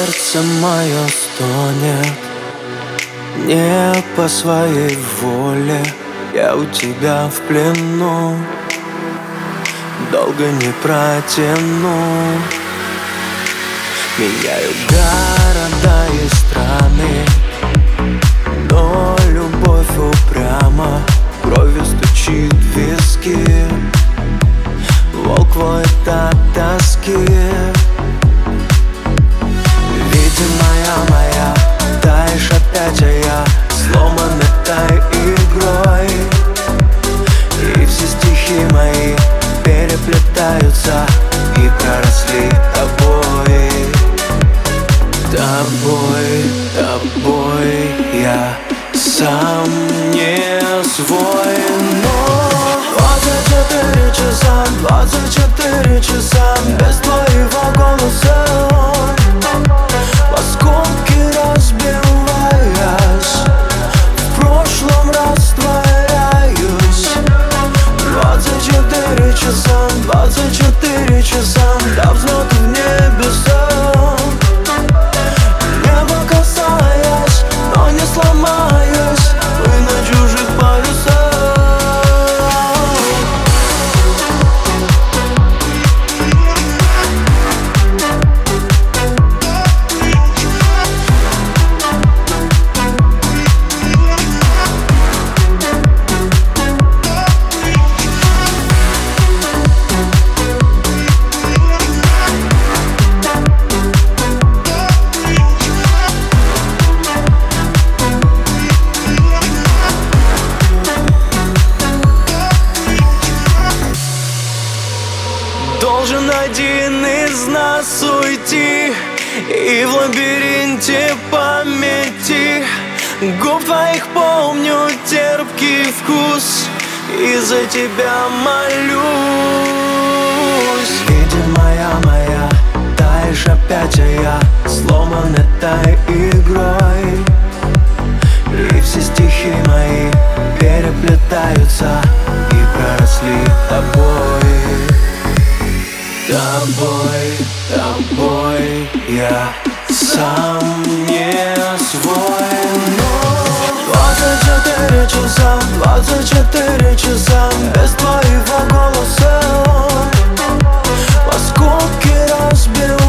Сердце мое стонет не по своей воле. Я у тебя в плену, долго не протяну. Меняют города и страны, но любовь упряма, кровью стучит в виски. Волк воет от тоски. Видимая моя, таешь опять, а я сломан этой игрой. И все стихи мои переплетаются и проросли тобой. Тобой я сам не свой. Но 24 часа без твоего голоса, осколки разбиваясь, в прошлом растворяюсь. 24 часа до взлета в небеса, небо касаясь, но не сломаюсь, вы на чужих полюсах. Должен один из нас уйти, и в лабиринте памяти губ твоих помню терпкий вкус, и за тебя молюсь. Видимая моя, таешь опять, а я сломан этой игрой. И все стихи мои переплетаются и проросли тобой. Тобой я сам не свой. Но 24 часа без твоего голоса, осколки разбиваются.